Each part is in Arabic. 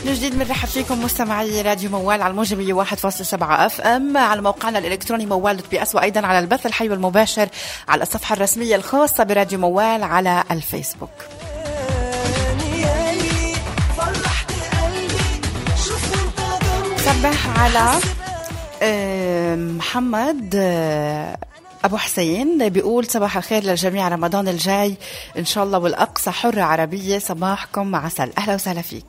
من جديد بنرحب فيكم مستمعي راديو موال على الموجة 101.7 اف ام، على موقعنا الالكتروني موال.بي اس، وايضا على البث الحي والمباشر على الصفحة الرسمية الخاصة براديو موال على الفيسبوك. صبح على محمد أبو حسين، بيقول صباح الخير للجميع، رمضان الجاي إن شاء الله والأقصى حرة عربية، صباحكم عسل. أهلا وسهلا فيك.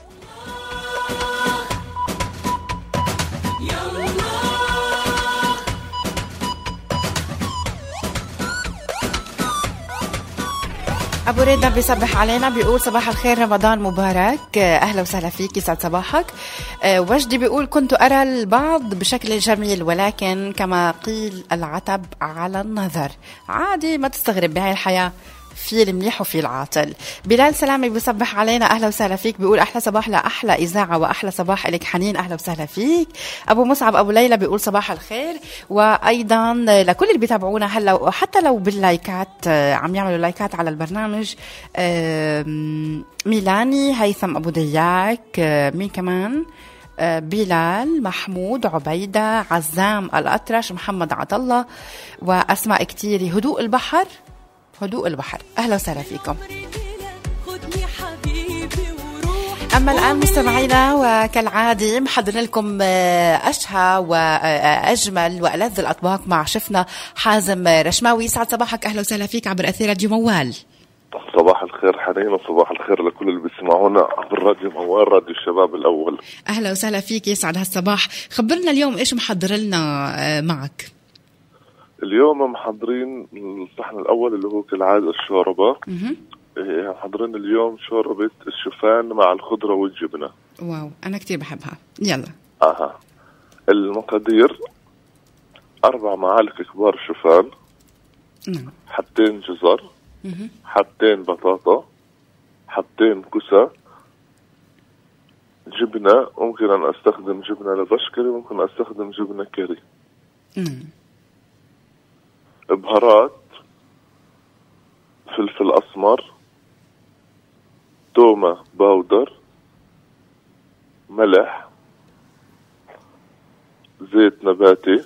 أبو ريدا بيصبح علينا، بيقول صباح الخير، رمضان مبارك. أهلا وسهلا فيك، يسعد صباحك. وجدي بيقول كنت أرى البعض بشكل جميل، ولكن كما قيل العتب على النظر. عادي، ما تستغرب، بهاي الحياة في المليح وفي العاطل. بلال سلامي بيصبح علينا، أهلا وسهلا فيك، بيقول أحلى صباح لأحلى إذاعة وأحلى صباح إلك حنين. أهلا وسهلا فيك. أبو مصعب أبو ليلى بيقول صباح الخير، وأيضا لكل اللي بيتابعونا هلا وحتى لو باللايكات، عم يعملوا لايكات على البرنامج. ميلاني، هيثم أبو دياك، مين كمان؟ بلال، محمود، عبيدة، عزام الأطرش، محمد عطلة، وأسماء كتير. هدوء البحر، هدوء البحر، أهلا وسهلا فيكم. أما الآن مستمعينا، وكالعادة محضرين لكم أشهى وأجمل وألذ الأطباق مع شفنا حازم رشماوي. يسعد صباحك، أهلا وسهلا فيك عبر أثير راديو موال. صباح الخير حنين، وصباح الخير لكل اللي بيسمعونا عبر راديو موال، راديو الشباب الأول. أهلا وسهلا فيك، يسعد هالصباح. خبرنا اليوم إيش محضر لنا معك؟ اليوم محضرين الصحن الأول اللي هو كالعادة الشوربة. محضرين اليوم شوربة الشوفان مع الخضرة والجبنة. واو، أنا كتير بحبها. يلا. المقادير: 4 معالق كبار شوفان، حبتين جزر، حبتين بطاطا، حبتين كوسة، جبنة، ممكن أن أستخدم جبنة لبشكري، ممكن أستخدم جبنة كيري. بهارات: فلفل أسمر، تومة باودر، ملح، زيت نباتي،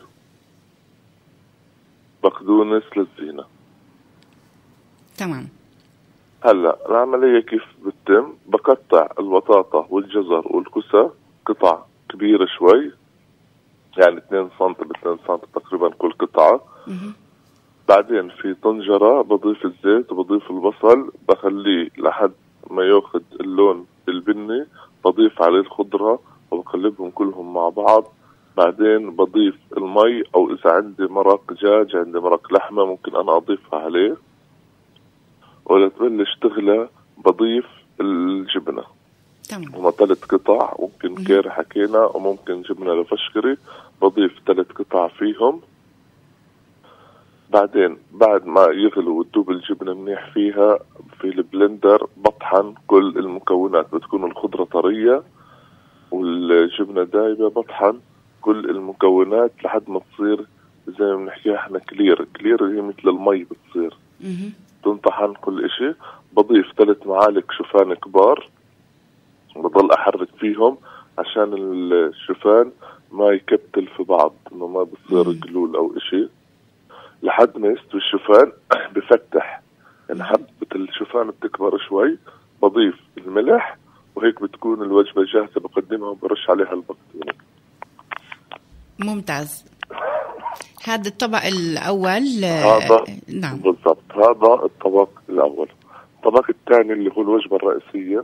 بقدونس للزينة. تمام. هلا العملية كيف بتتم؟ بقطع البطاطا والجزر والكوسة قطع كبيرة شوي، يعني 2 سم ب2 سم تقريبا كل قطعة. بعدين في طنجرة بضيف الزيت وبضيف البصل، بخليه لحد ما ياخد اللون البني، بضيف عليه الخضرة وبقلبهم كلهم مع بعض. بعدين بضيف المي، او اذا عندي مرق دجاج، عندي مرق لحمة، ممكن انا اضيفها عليه. ولا تبلش تغلى بضيف الجبنة. تمام. هما 3 قطع، ممكن كير حكينا، وممكن جبنة لفشكري، بضيف 3 قطع فيهم. بعدين بعد ما يغلوا وتدوب الجبنة منيح فيها، في البلندر بطحن كل المكونات، بتكون الخضرة طرية والجبنة دايبة، بطحن كل المكونات لحد ما تصير زي ما بنحكيها احنا كلير هي مثل المي بتصير. تنطحن كل اشي. بضيف 3 معالق شوفان كبار، بضل احرك فيهم عشان الشوفان ما يكتل في بعض، انه ما بصير جلول او اشي، لحد ما يستوي الشوفان. بفتح يعني حبة الشوفان بتكبر شوي، بضيف الملح، وهيك بتكون الوجبة جاهزة، بقدمها وبرش عليها البقدونس. ممتاز. هذا الطبق الأول. نعم بالضبط، هذا الطبق الأول. الطبق الثاني اللي هو الوجبة الرئيسية،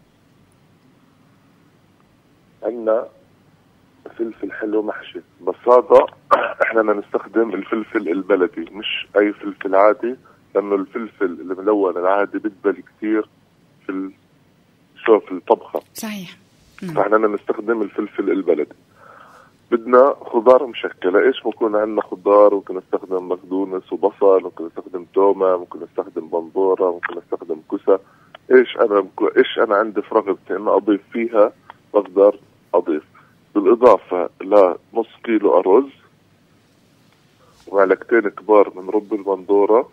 عندنا فلفل حلو محشي، بس هذا احنا نستخدم الفلفل البلدي، مش اي فلفل عادي، لانه الفلفل الملون العادي بيدبل كثير في الطبخة. صحيح. فاحنا نستخدم الفلفل البلدي. بدنا خضار مشكلة. ايش ممكن عندنا خضار؟ ممكن نستخدم بقدونس وبصل، ممكن نستخدم تومة، ممكن نستخدم بندورة، ممكن نستخدم كوسة. ايش انا عندي في رغبتي ان اضيف فيها بقدر اضيف. بالاضافة لنص كيلو ارز، ومعلقتين كبار من رب البندورة،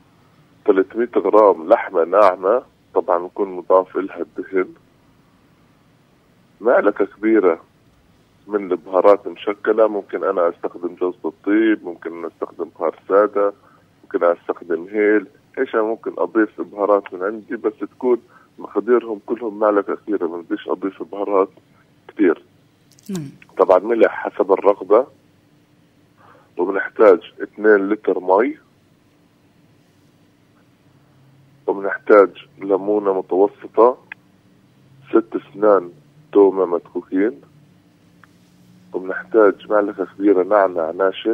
300 غرام لحمة ناعمة، طبعا يكون مضاف لها الدهن، معلقة كبيرة من البهارات مشكلة. ممكن أنا أستخدم جوز الطيب، ممكن أنا أستخدم بهار سادة، ممكن أنا أستخدم هيل، إيش أنا ممكن أضيف بهارات من عندي، بس تكون مقديرهم كلهم معلقة كبيرة، ما بديش أضيف بهارات كتير. طبعا ملح حسب الرغبة. وبنحتاج 2 لتر مي، وبنحتاج ليمونة متوسطة، 6 أسنان تومة مدقوقين، وبنحتاج معلقة كبيرة نعناع ناشف.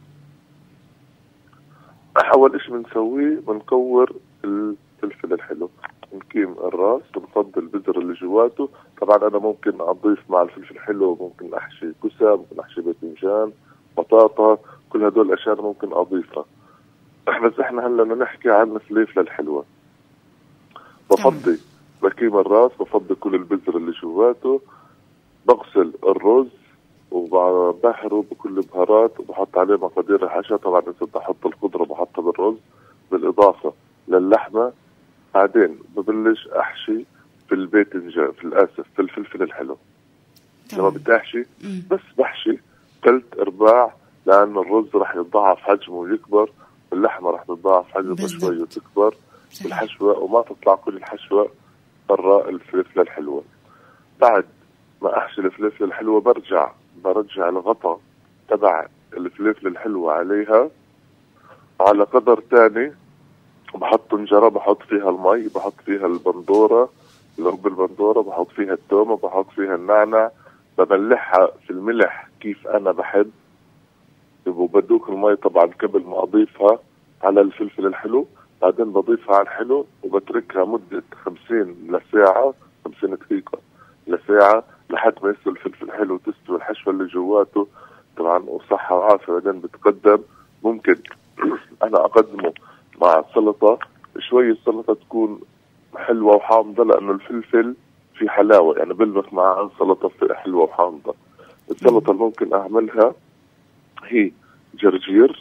أول إشي بنسويه بنكور الفلفل الحلو، بنكيم الراس، بنفضل البذر اللي جواته. طبعا أنا ممكن أضيف مع الفلفل الحلو، ممكن أحشي كوسة، ممكن أحشي باذنجان، بطاطا، كل هدول الأشياء ممكن أضيفها. بس إحنا هلا بدنا نحكي عن الفلفل الحلوة. بفضي بكيم الراس، بفضي كل البذر اللي جواته، بغسل الرز وبحره بكل بهارات، وبحط عليه مقادير الحشا. طبعا إذا بدي أحط الخضرة بحطها بالرز بالإضافة للحمة. بعدين ببلش أحشي في الباذنجان، في الفلفل الحلو. لما بدي أحشي بس بحشي 3/4، لأن الرز رح يتضاعف حجمه ويكبر، واللحمة رح تتضاعف حجمها شوي وتكبر بالحشوة، وما تطلع كل الحشوة برا الفلفلة الحلوة. بعد ما أحشي الفلفلة الحلوة برجع الغطاء تبع الفلفلة الحلوة عليها على قدر تاني. بحط طنجرة بحط فيها المي، بحط فيها البندورة، لرب البندورة، بحط فيها التومة، بحط فيها النعنع، بملحها في الملح كيف أنا بحب، وبدوك المي طبعا قبل ما أضيفها على الفلفل الحلو. بعدين بضيفها على الحلو وبتركها مدة 50 لساعة، 50 دقيقة لساعة، لحد ما يستوي الفلفل الحلو وتستوي الحشوة اللي جواته طبعا، وصحة وعافية. بعدين بتقدم، ممكن أنا أقدمه مع سلطة. شوية السلطة تكون حلوة وحامضة، لأنه الفلفل في حلاوة، يعني بلبس معها سلطة حلوة وحامضة. السلطة اللي ممكن أعملها هي جرجير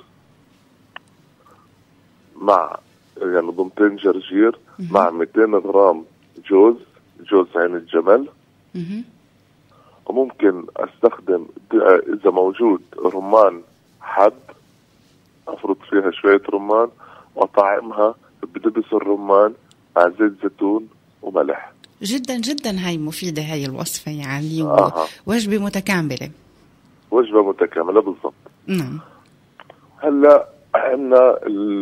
مع يعني ضمتين جرجير مع 200 غرام جوز عين الجمل. وممكن أستخدم إذا موجود رمان حب، أفرط فيها شوية رمان وأطعمها بدبس الرمان مع زيت زيتون وملح. جدا جدا هاي مفيدة هاي الوصفة يعني. وجبة متكاملة. وجبة متكاملة بالضبط. هلا عندنا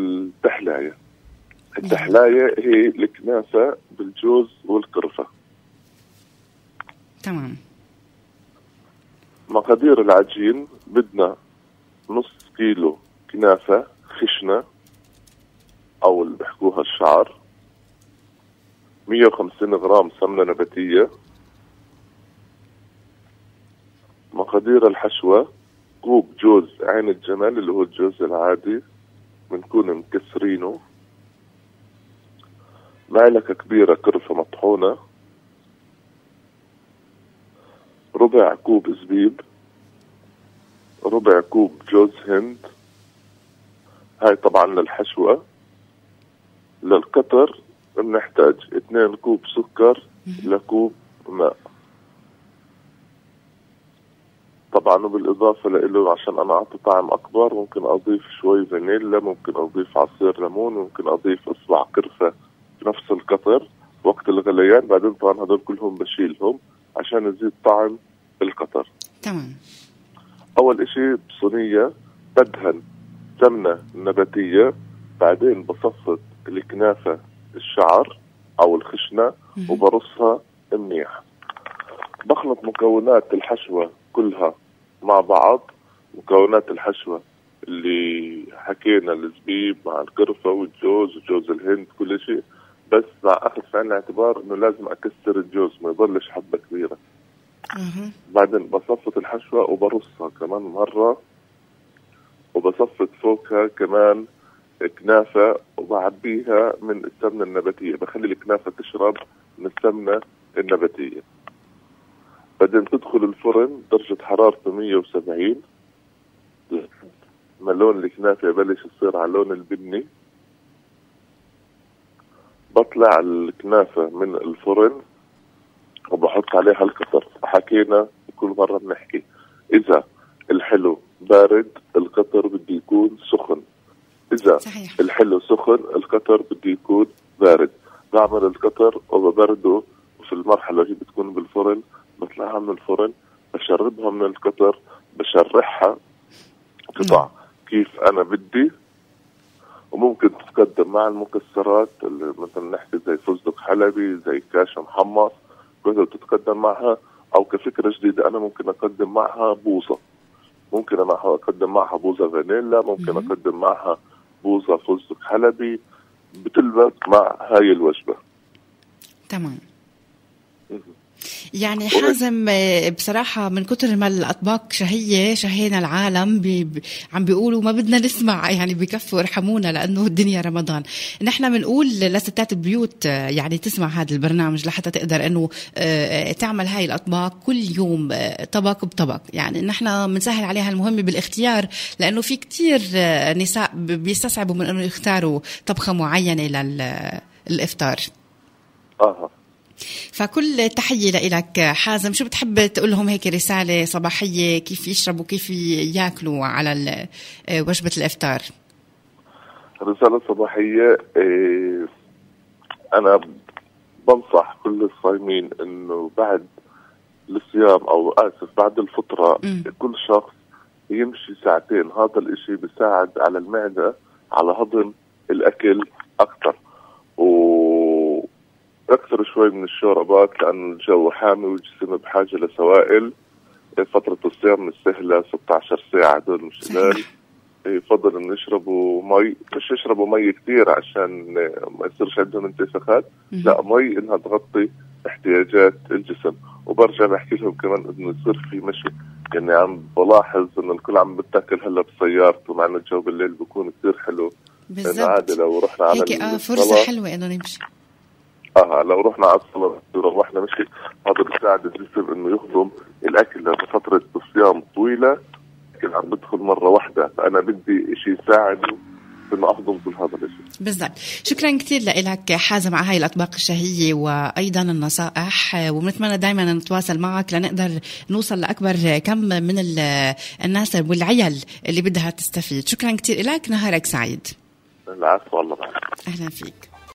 التحلاية هي الكنافة بالجوز والقرفة. تمام. مقادير العجين: بدنا نص كيلو كنافة خشنة أو اللي بيحكوها الشعر، 150 غرام سمنة نباتية. مقادير الحشوة: كوب جوز عين الجمل اللي هو الجوز العادي بنكون مكسرينه، معلقة كبيرة قرفة مطحونة، ربع كوب زبيب، ربع كوب جوز هند. هاي طبعا للحشوة. للقطر بنحتاج 2 كوب سكر لكوب ماء. طبعا وبالإضافة له عشان أنا أعطي طعم أكبر ممكن أضيف شوي فانيلا، ممكن أضيف عصير ليمون، ممكن أضيف إصبع قرفة في نفس القطر وقت الغليان. بعدين طبعا هدول كلهم بشيلهم عشان يزيد طعم القطر. تمام. أول إشي بصينية بدهن سمنة نباتية، بعدين بصفط الكنافة الشعر أو الخشنة وبرصها منيح. بخلط مكونات الحشوة كلها مع بعض، مكونات الحشوة اللي حكينا، الزبيب مع القرفة والجوز وجوز الهند كل شيء، بس مع أخذ في عين الاعتبار إنه لازم أكسر الجوز ما يضلش حبة كبيرة. بعدين بصفط الحشوة وبرصها كمان مرة، وبصفط فوقها كمان كنافة وبعبيها من السمنة النباتية، بخلي الكنافة تشرب من السمنة النباتية. بعدين تدخل الفرن درجة حرارة 170 ما لون الكنافة يبلش يصير على لون البني. بطلع الكنافة من الفرن وبحط بنحط عليها القطر. حكينا كل مرة بنحكي إذا الحلو بارد القطر بده يكون سخن، إذا صحيح. الحلو سخن القطر بده يكون بارد. بعمل القطر وببرده في المرحلة اللي بتكون بالفرن، بطلعها من الفرن بشربها من القطر، بشرحها قطع كيف أنا بدي. وممكن تتقدم مع المكسرات اللي مثلا نحكي زي فستق حلبي، زي كاش محمص، كلها تتقدم معها. أو كفكرة جديدة أنا ممكن أقدم معها بوظة، ممكن أنا أقدم معها بوظة فانيلا، ممكن أقدم معها بوظة فستق حلبي، بتلبس مع هاي الوجبة. تمام. يعني حازم بصراحة من كتر ما الأطباق شهية شهينا العالم عم بيقولوا ما بدنا نسمع، يعني بكفوا ارحمونا لأنه الدنيا رمضان. نحن بنقول لستات البيوت يعني تسمع هذا البرنامج لحتى تقدر أنه تعمل هاي الأطباق كل يوم طبق بطبق. يعني نحن بنسهل عليها المهم بالاختيار، لأنه في كتير نساء بيستصعبوا من أنه يختاروا طبخة معينة للإفطار. فكل تحية لك حازم. شو بتحب تقول لهم هيك رسالة صباحية كيف يشربوا كيف ياكلوا على وجبة الإفطار؟ رسالة صباحية، أنا بنصح كل الصايمين إنه بعد الصيام أو بعد الفطرة كل شخص يمشي ساعتين. هذا الإشي بيساعد على المعدة على هضم الأكل أكتر، أكثر شوي من الشوربات لأن الجو حامي والجسم بحاجة لسوائل. فترة الصيام من السهلة 16 ساعة دول مش قليل. يفضل إن يشربوا مي، مش يشربوا مي كتير عشان ما يصيرش عندهم انتفاخات، لا مي إنها تغطي احتياجات الجسم. وبرجع بحكي لهم كمان إنه يصير في مشي. يعني عم بلاحظ إنه الكل عم بتاكل هلا بسيارته مع إنه الجو بالليل بيكون كتير حلو. بالضبط. لو رحنا على هيك فرصة حلوة إنه نمشي. لو رحنا على الصلاة وروحنا مشي، هذا بيساعد الجسم إنه يهضم الأكل لفترة الصيام طويلة. لكن عم بدخل مرة واحدة، فأنا بدي إشي يساعده إنه أهضم كل هذا الإشي. بالضبط. شكرا كتير لك حازم على هاي الأطباق الشهية وأيضا النصائح، ونتمنى دائما نتواصل معك لنقدر نوصل لأكبر كم من الناس والعيال اللي بدها تستفيد. شكرا كتير لك، نهارك سعيد. العفو، والله معك. أهلا فيك.